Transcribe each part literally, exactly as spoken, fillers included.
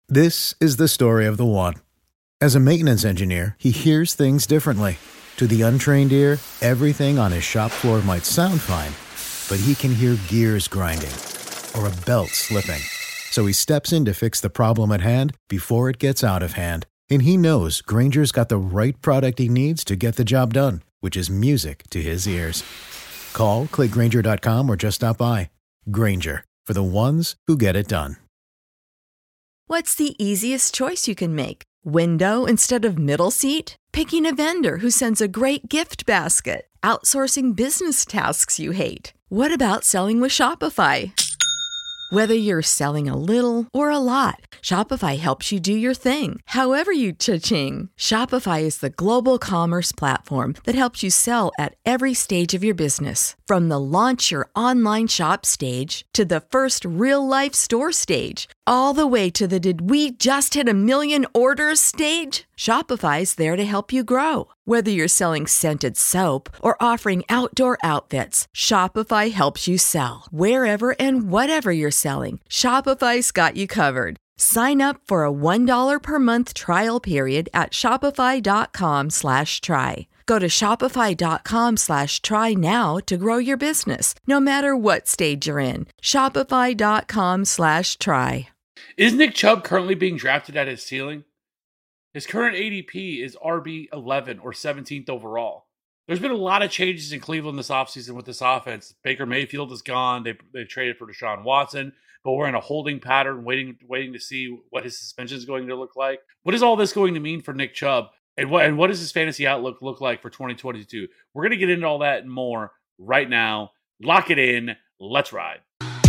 This is the story of the one. As a maintenance engineer, he hears things differently. To the untrained ear, everything on his shop floor might sound fine, but he can hear gears grinding or a belt slipping. So he steps in to fix the problem at hand before it gets out of hand. And he knows Grainger's got the right product he needs to get the job done, which is music to his ears. Call, click Grainger dot com, or just stop by. Grainger, for the ones who get it done. What's the easiest choice you can make? Window instead of middle seat? Picking a vendor who sends a great gift basket? Outsourcing business tasks you hate? What about selling with Shopify? Whether you're selling a little or a lot, Shopify helps you do your thing, however you cha-ching. Shopify is the global commerce platform that helps you sell at every stage of your business. From the launch your online shop stage to the first real-life store stage, all the way to the did we just hit a million orders stage. Shopify's there to help you grow. Whether you're selling scented soap or offering outdoor outfits, Shopify helps you sell. Wherever and whatever you're selling, Shopify's got you covered. Sign up for a one dollar per month trial period at shopify.com slash try. Go to shopify.com slash try now to grow your business, no matter what stage you're in. Shopify.com slash try. Is Nick Chubb currently being drafted at his ceiling? His current A D P is R B eleven or seventeenth overall. There's been a lot of changes in Cleveland this offseason with this offense. Baker Mayfield is gone. They they traded for Deshaun Watson, but we're in a holding pattern, waiting waiting to see what his suspension is going to look like. What is all this going to mean for Nick Chubb? And what, and what does his fantasy outlook look like for twenty twenty-two? We're going to get into all that and more right now. Lock it in. Let's ride.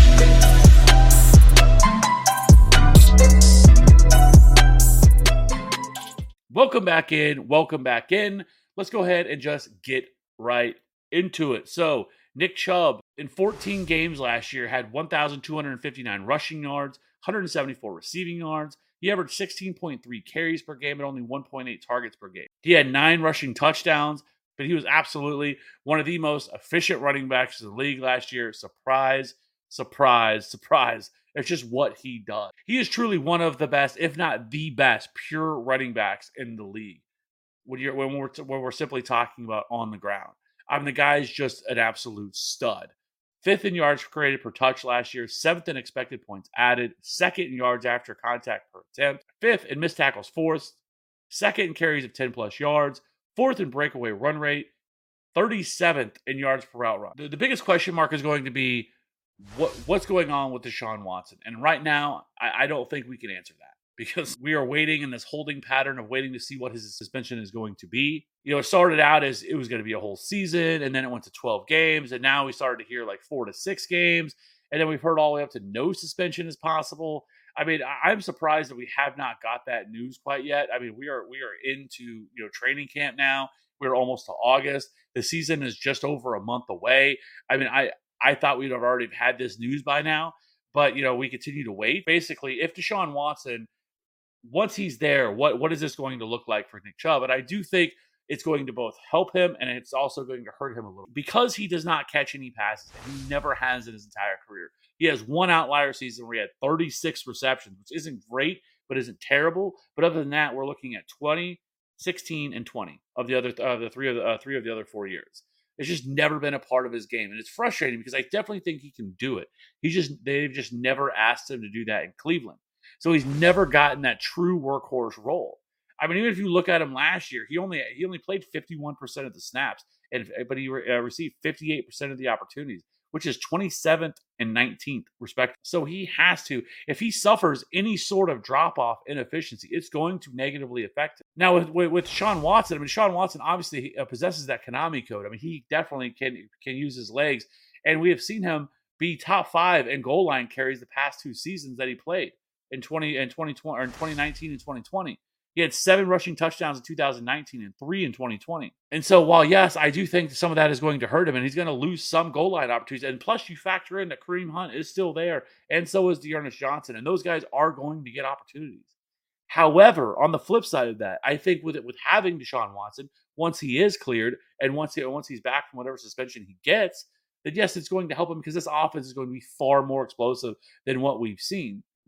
Welcome back in. Welcome back in. Let's go ahead and just get right into it. So, Nick Chubb in fourteen games last year had one thousand two hundred fifty-nine rushing yards, one hundred seventy-four receiving yards. He averaged sixteen point three carries per game and only one point eight targets per game. He had nine rushing touchdowns, but he was absolutely one of the most efficient running backs in the league last year. Surprise, surprise, surprise. It's just what he does. He is truly one of the best, if not the best, pure running backs in the league. When you're when we're when we're simply talking about on the ground, I mean the guy's just an absolute stud. Fifth in yards created per touch last year, seventh in expected points added, second in yards after contact per attempt, fifth in missed tackles forced, second in carries of ten plus yards, fourth in breakaway run rate, thirty-seventh in yards per route run. The, the biggest question mark is going to be What what's going on with Deshaun Watson? And right now, I, I don't think we can answer that because we are waiting in this holding pattern of waiting to see what his suspension is going to be. You know, it started out as it was going to be a whole season, and then it went to twelve games, and now we started to hear like four to six games, and then we've heard all the way up to no suspension is possible. I mean, I, I'm surprised that we have not got that news quite yet. I mean, we are we are into you know training camp now. We're almost to August. The season is just over a month away. I mean, I. I thought we'd have already had this news by now, but, you know, we continue to wait. Basically, if Deshaun Watson, once he's there, what, what is this going to look like for Nick Chubb? And I do think it's going to both help him and it's also going to hurt him a little because he does not catch any passes. And he never has in his entire career. He has one outlier season where he had thirty-six receptions, which isn't great, but isn't terrible. But other than that, we're looking at twenty, sixteen, and twenty of the other uh, the three of the uh, three of the other four years. It's just never been a part of his game. And it's frustrating because I definitely think he can do it. He's just, they've just never asked him to do that in Cleveland. So he's never gotten that true workhorse role. I mean, even if you look at him last year, he only, he only played fifty-one percent of the snaps, and but he re, uh, received fifty-eight percent of the opportunities, which is twenty-seventh and nineteenth, respectively. So he has to, if he suffers any sort of drop-off in efficiency, it's going to negatively affect him. Now, with, with, with Sean Watson, I mean, Sean Watson obviously uh, possesses that Konami code. I mean, he definitely can can use his legs, and we have seen him be top five in goal line carries the past two seasons that he played in twenty and twenty twenty or in twenty nineteen and twenty twenty. He had seven rushing touchdowns in two thousand nineteen and three in twenty twenty. And so while, yes, I do think some of that is going to hurt him and he's going to lose some goal line opportunities. And plus you factor in that Kareem Hunt is still there and so is D'Ernest Johnson. And those guys are going to get opportunities. However, on the flip side of that, I think with it, with having Deshaun Watson, once he is cleared and once, he, once he's back from whatever suspension he gets, then yes, it's going to help him because this offense is going to be far more explosive than what we've seen.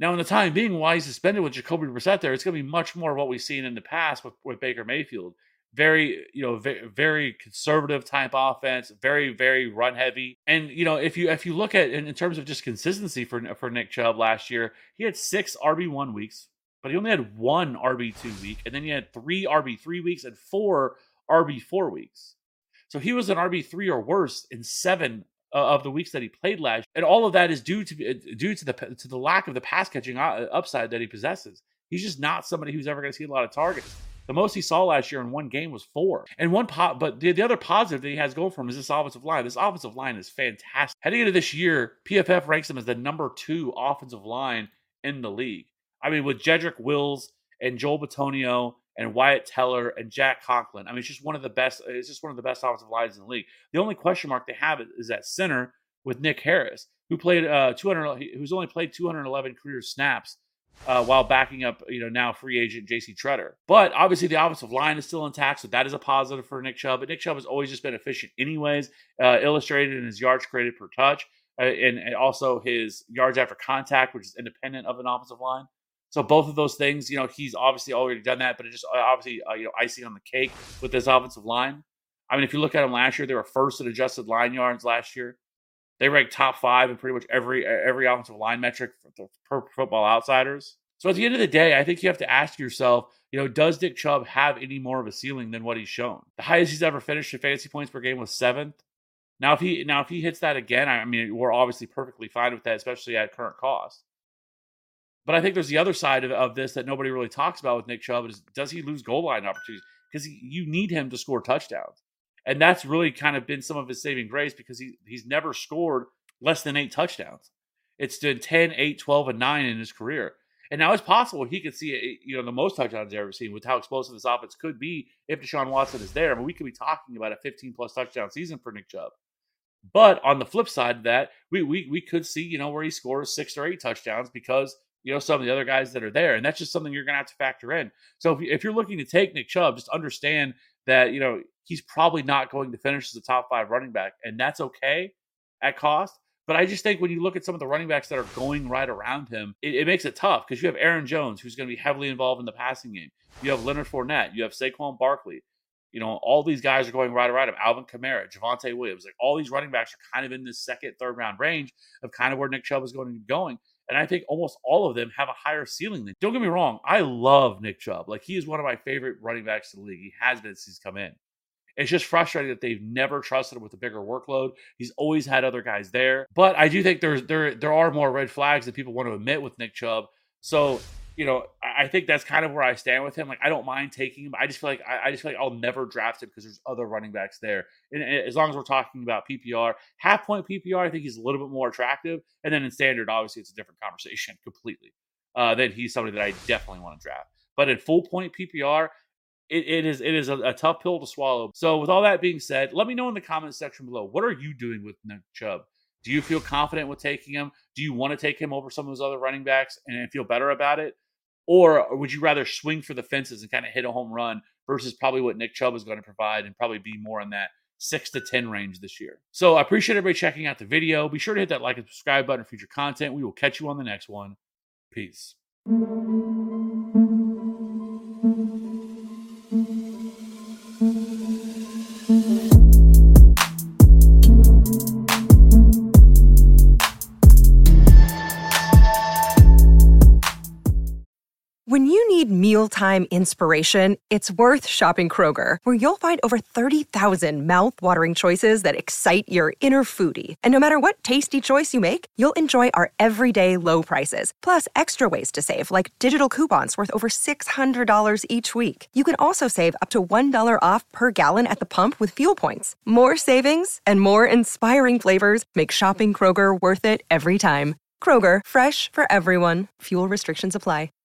Now, in the time being, while he's suspended with Jacoby Brissett there, it's going to be much more of what we've seen in the past with, with Baker Mayfield. Very, you know, very, very conservative type offense, very, very run heavy. And, you know, if you if you look at in, in terms of just consistency for, for Nick Chubb last year, he had six R B one weeks, but he only had one R B two week. And then he had three R B three weeks and four R B four weeks. So he was an R B three or worse in seven uh, of the weeks that he played last. And all of that is due to due to the to the lack of the pass catching upside that he possesses. He's just not somebody who's ever going to see a lot of targets. The most he saw last year in one game was four. And one po- but the, the other positive that he has going for him is this offensive line. This offensive line is fantastic. Heading into this year, P F F ranks him as the number two offensive line in the league. I mean, with Jedrick Wills and Joel Bitonio and Wyatt Teller and Jack Conklin, I mean, it's just one of the best. It's just one of the best offensive lines in the league. The only question mark they have is at center with Nick Harris, who played uh, two hundred, who's only played two hundred eleven career snaps. Uh, while backing up, you know, now free agent J C Tretter. But obviously the offensive line is still intact, so that is a positive for Nick Chubb. But Nick Chubb has always just been efficient anyways, uh, illustrated in his yards created per touch, uh, and, and also his yards after contact, which is independent of an offensive line. So both of those things, you know, he's obviously already done that, but it just uh, obviously, uh, you know, icing on the cake with this offensive line. I mean, if you look at him last year, they were first in adjusted line yards last year. They ranked top five in pretty much every every offensive line metric for, for Football Outsiders. So at the end of the day, I think you have to ask yourself, you know, does Nick Chubb have any more of a ceiling than what he's shown? The highest he's ever finished in fantasy points per game was seventh. Now, if he now if he hits that again, I mean, we're obviously perfectly fine with that, especially at current cost. But I think there's the other side of, of this that nobody really talks about with Nick Chubb is, does he lose goal line opportunities? Because you need him to score touchdowns. And that's really kind of been some of his saving grace because he he's never scored less than eight touchdowns. It's been ten, eight, twelve, and nine in his career. And now it's possible he could see, you know, the most touchdowns I've ever seen with how explosive this offense could be if Deshaun Watson is there. I mean, we could be talking about a fifteen-plus touchdown season for Nick Chubb. But on the flip side of that, we we we could see, you know, where he scores six or eight touchdowns because, you know, some of the other guys that are there. And that's just something you're going to have to factor in. So if, if you're looking to take Nick Chubb, just understand that, you know, he's probably not going to finish as a top five running back. And that's okay at cost. But I just think when you look at some of the running backs that are going right around him, it, it makes it tough because you have Aaron Jones, who's going to be heavily involved in the passing game. You have Leonard Fournette. You have Saquon Barkley. You know, all these guys are going right around him. Alvin Kamara, Javonte Williams. Like all these running backs are kind of in this second, third round range of kind of where Nick Chubb is going to be going. And I think almost all of them have a higher ceiling than. Don't get me wrong. I love Nick Chubb. Like, he is one of my favorite running backs in the league. He has been since he's come in. It's just frustrating that they've never trusted him with a bigger workload. He's always had other guys there. But I do think there's there there are more red flags that people want to admit with Nick Chubb. So, you know, I think that's kind of where I stand with him. Like, I don't mind taking him. I just feel like I, I just feel like I'll never draft him because there's other running backs there. And, and as long as we're talking about P P R, half point P P R, I think he's a little bit more attractive. And then in standard, obviously, it's a different conversation completely. Uh, then he's somebody that I definitely want to draft. But in full point P P R, it, it is it is a, a tough pill to swallow. So with all that being said, let me know in the comments section below. What are you doing with Nick Chubb? Do you feel confident with taking him? Do you want to take him over some of those other running backs and feel better about it? Or would you rather swing for the fences and kind of hit a home run versus probably what Nick Chubb is going to provide and probably be more in that six to ten range this year? So I appreciate everybody checking out the video. Be sure to hit that like and subscribe button for future content. We will catch you on the next one. Peace. When you need mealtime inspiration, it's worth shopping Kroger, where you'll find over thirty thousand mouth-watering choices that excite your inner foodie. And no matter what tasty choice you make, you'll enjoy our everyday low prices, plus extra ways to save, like digital coupons worth over six hundred dollars each week. You can also save up to one dollar off per gallon at the pump with fuel points. More savings and more inspiring flavors make shopping Kroger worth it every time. Kroger, fresh for everyone. Fuel restrictions apply.